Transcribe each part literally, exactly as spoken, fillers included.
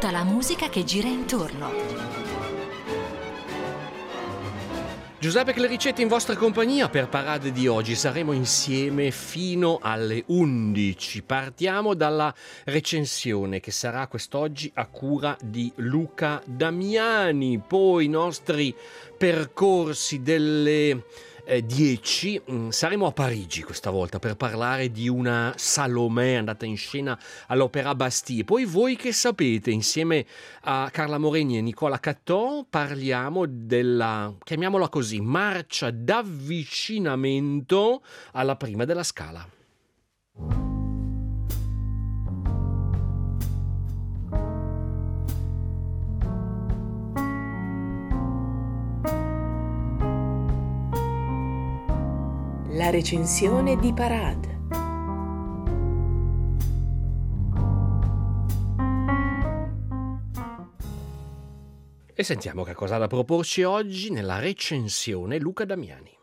tutta la musica che gira intorno. Giuseppe Clericcetti in vostra compagnia per Parade di oggi. Saremo insieme fino alle undici. Partiamo dalla recensione che sarà quest'oggi a cura di Luca Damiani. Poi i nostri percorsi delle eh, dieci. Saremo a Parigi questa volta per parlare di una Salomè andata in scena all'Opéra Bastille. Poi voi che sapete, insieme a Carla Moreni e Nicola Catton parliamo della, chiamiamola così, marcia d'avvicinamento alla prima della Scala. La recensione di Parade. E sentiamo che cosa ha da proporci oggi nella recensione Luca Damiani.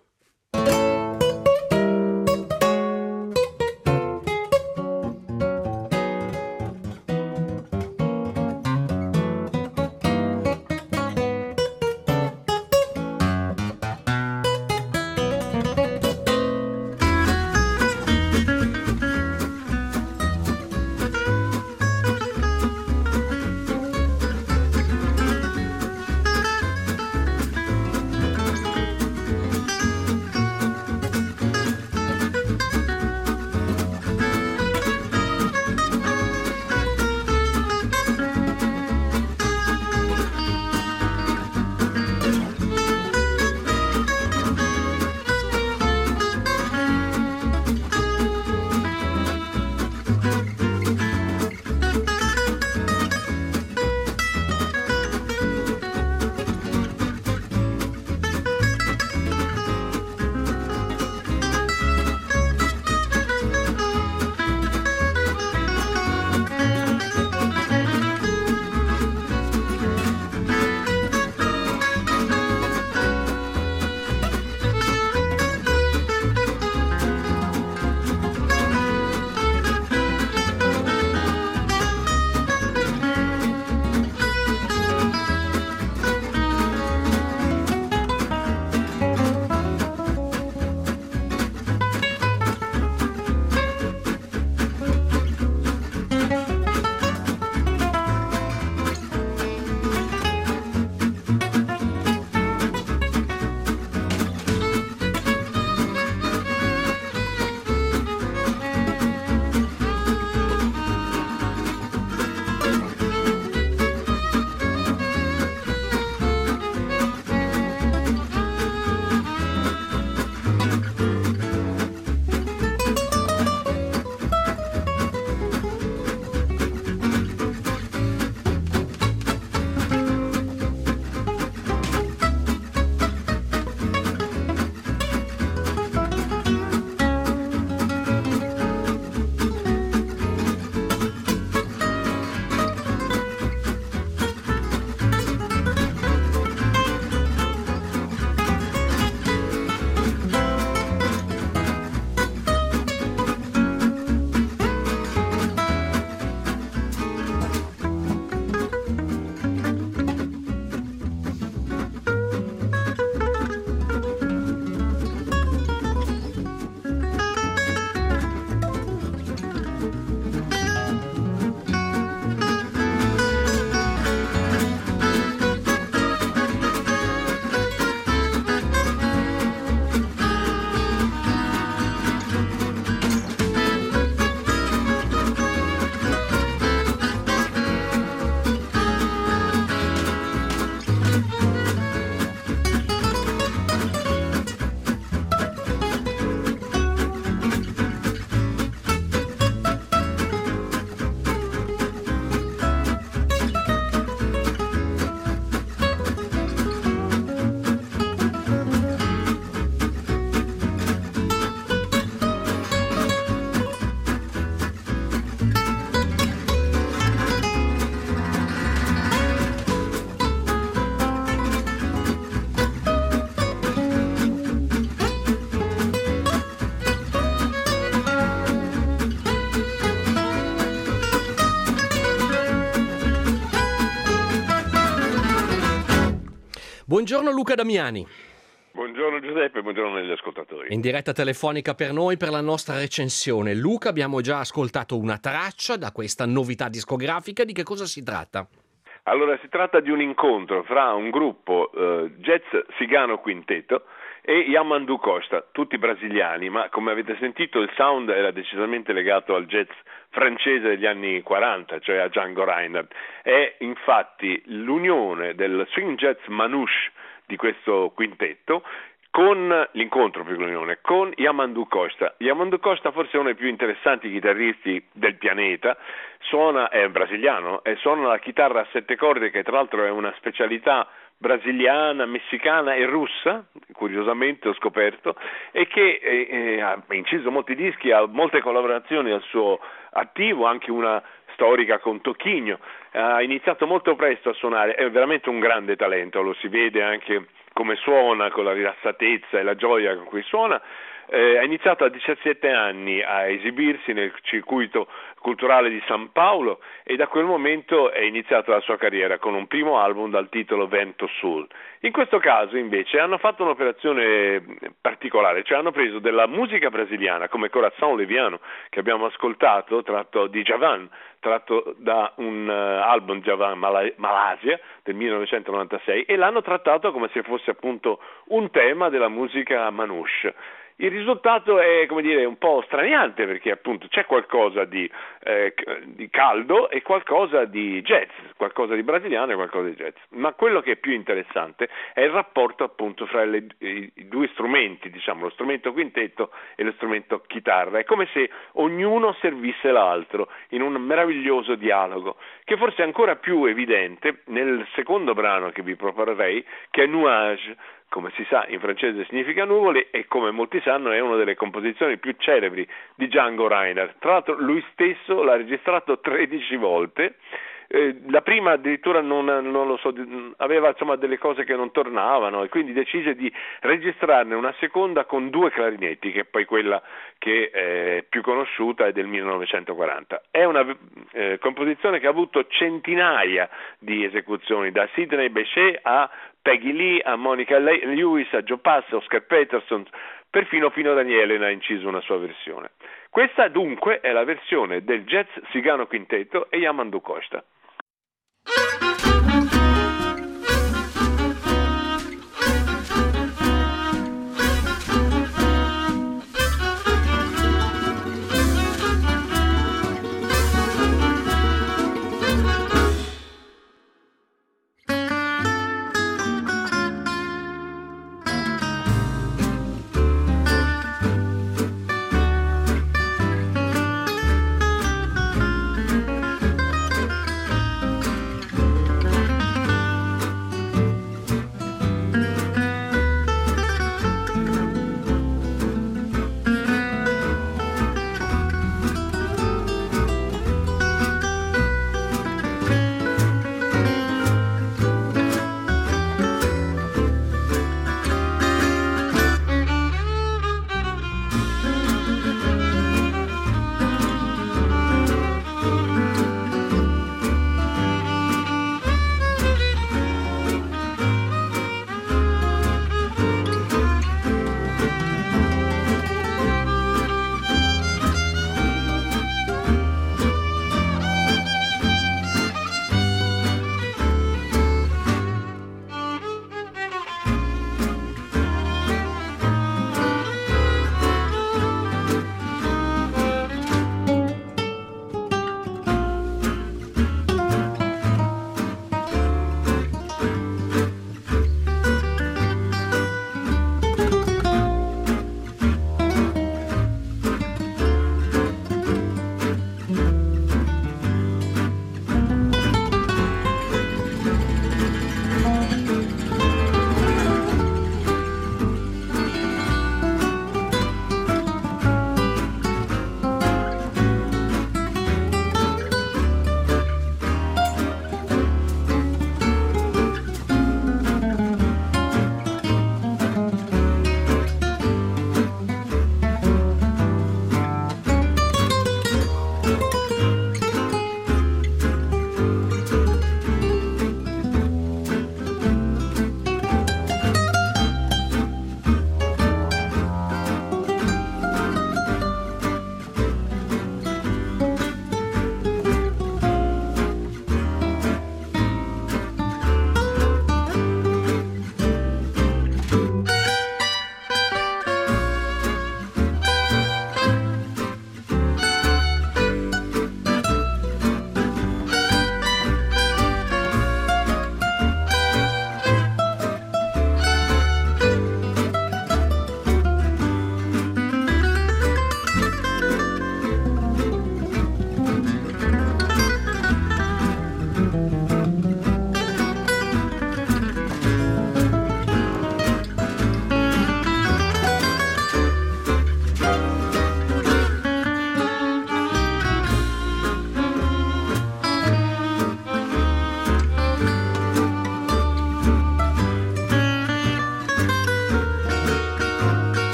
Buongiorno Luca Damiani. Buongiorno Giuseppe, buongiorno agli ascoltatori. In diretta telefonica per noi per la nostra recensione. Luca, abbiamo già ascoltato una traccia da questa novità discografica. Di che cosa si tratta? Allora, si tratta di un incontro fra un gruppo eh, Jazz Cigano Quintetto e Yamandu Costa, tutti brasiliani, ma come avete sentito il sound era decisamente legato al jazz francese degli anni quaranta, cioè a Django Reinhardt. È infatti l'unione del swing jazz manouche di questo quintetto con l'incontro più che l'unione con Yamandu Costa. Yamandu Costa forse è uno dei più interessanti chitarristi del pianeta, suona, è brasiliano e suona la chitarra a sette corde, che tra l'altro è una specialità brasiliana, messicana e russa, curiosamente ho scoperto, e che eh, eh, ha inciso molti dischi, ha molte collaborazioni al suo attivo, anche una storica con Tocchigno. Ha iniziato molto presto a suonare, è veramente un grande talento, lo si vede anche come suona, con la rilassatezza e la gioia con cui suona. Eh, ha iniziato a diciassette anni a esibirsi nel circuito culturale di San Paolo e da quel momento è iniziata la sua carriera con un primo album dal titolo Vento Sul. In questo caso invece hanno fatto un'operazione particolare, cioè hanno preso della musica brasiliana come Coração Leviano, che abbiamo ascoltato, tratto di Djavan, tratto da un uh, album Djavan Mal- Malaysia del millenovecentonovantasei, e l'hanno trattato come se fosse appunto un tema della musica manouche. Il risultato è, come dire, un po' straniante, perché appunto c'è qualcosa di, eh, di caldo e qualcosa di jazz, qualcosa di brasiliano e qualcosa di jazz. Ma quello che è più interessante è il rapporto appunto fra le, i, i due strumenti, diciamo, lo strumento quintetto e lo strumento chitarra. È come se ognuno servisse l'altro in un meraviglioso dialogo, che forse è ancora più evidente nel secondo brano che vi proporrei, che è Nuage. Come si sa, in francese significa nuvole e, come molti sanno, è una delle composizioni più celebri di Django Reinhardt. Tra l'altro lui stesso l'ha registrato tredici volte. Eh, la prima addirittura non, non lo so, aveva insomma delle cose che non tornavano e quindi decise di registrarne una seconda con due clarinetti, che è poi quella che è più conosciuta, è del millenovecentoquaranta. È una eh, composizione che ha avuto centinaia di esecuzioni, da Sidney Bechet a Peggy Lee, a Monica Lewis, a Joe Pass, a Oscar Peterson, perfino Pino Daniele ne ha inciso una sua versione. Questa dunque è la versione del Jazz Cigano Quintetto e Yamandu Costa.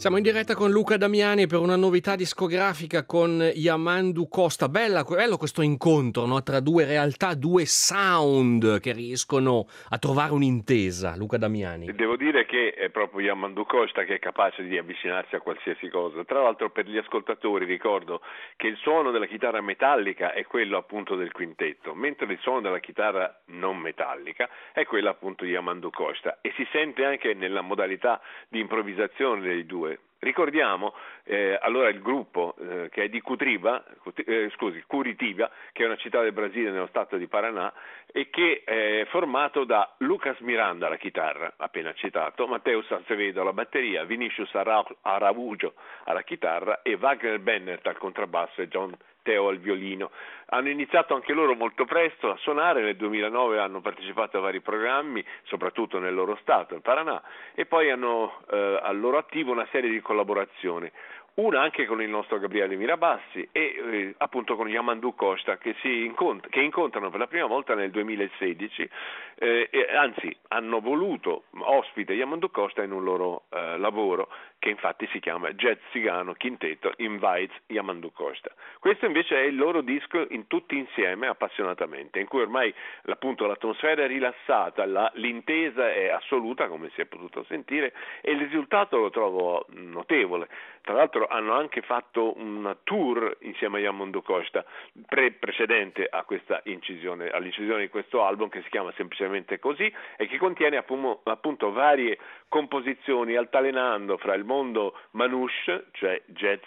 Siamo in diretta con Luca Damiani per una novità discografica con Yamandu Costa. Bella, bello questo incontro, no? Tra due realtà, due sound che riescono a trovare un'intesa. Luca Damiani. Devo dire che è proprio Yamandu Costa che è capace di avvicinarsi a qualsiasi cosa. Tra l'altro, per gli ascoltatori ricordo che il suono della chitarra metallica è quello appunto del quintetto, mentre il suono della chitarra non metallica è quello appunto di Yamandu Costa, e si sente anche nella modalità di improvvisazione dei due. Ricordiamo eh, allora il gruppo eh, che è di Cutriba, eh, scusi, Curitiba, che è una città del Brasile nello stato di Paraná, e che è formato da Lucas Miranda alla chitarra, appena citato, Mateus Acevedo alla batteria, Vinicius Araújo alla chitarra e Wagner Bennett al contrabbasso e John Teo al violino. Hanno iniziato anche loro molto presto a suonare, nel duemilanove hanno partecipato a vari programmi, soprattutto nel loro stato, il Paraná, e poi hanno eh, al loro attivo una serie di collaborazioni. Una anche con il nostro Gabriele Mirabassi e eh, appunto con Yamandu Costa che, si incont- che incontrano per la prima volta nel duemilasedici, eh, e anzi hanno voluto ospite Yamandu Costa in un loro eh, lavoro che infatti si chiama Jazz Cigano Quintetto Invites Yamandu Costa. Questo invece è il loro disco in tutti insieme appassionatamente, in cui ormai appunto l'atmosfera è rilassata, la, l'intesa è assoluta, come si è potuto sentire, e il risultato lo trovo notevole. Tra l'altro hanno anche fatto un tour insieme a Yamandu Costa pre- precedente a questa incisione, all'incisione di questo album, che si chiama semplicemente così e che contiene appunto, appunto varie composizioni altalenando fra il mondo manouche, cioè jazz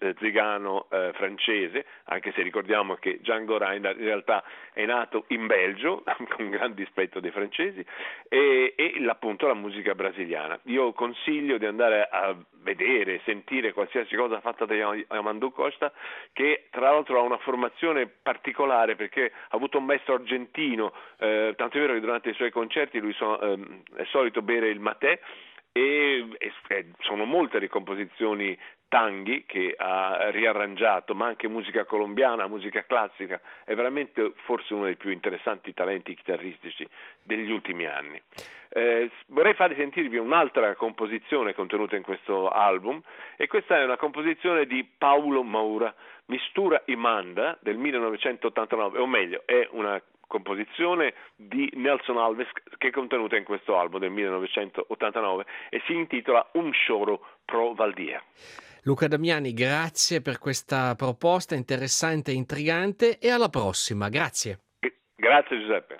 zigano eh, francese, anche se ricordiamo che Django Reinhardt in realtà è nato in Belgio, con gran dispetto dei francesi, e, e appunto la musica brasiliana. Io consiglio di andare a vedere, sentire qualsiasi cosa fatta da Yamandu Costa, che tra l'altro ha una formazione particolare perché ha avuto un maestro argentino, eh, tanto è vero che durante i suoi concerti lui so, eh, è solito bere il matè, e, e sono molte le composizioni tanghi che ha riarrangiato, ma anche musica colombiana, musica classica. È veramente forse uno dei più interessanti talenti chitarristici degli ultimi anni. Eh, vorrei farvi sentirvi un'altra composizione contenuta in questo album, e questa è una composizione di Paulo Moura, Mistura y Manda del millenovecentottantanove, o meglio è una composizione di Nelson Alves che è contenuta in questo album del millenovecentottantanove e si intitola Un choro pro Valdier. Luca Damiani, grazie per questa proposta interessante e intrigante, e alla prossima. Grazie. Grazie Giuseppe.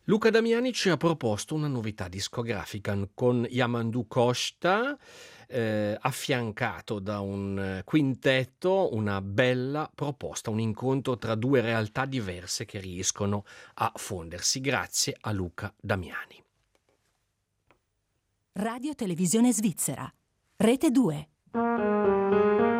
Luca Damiani ci ha proposto una novità discografica con Yamandu Costa, eh, affiancato da un quintetto, una bella proposta, un incontro tra due realtà diverse che riescono a fondersi. Grazie a Luca Damiani. Radio Televisione Svizzera, Rete due.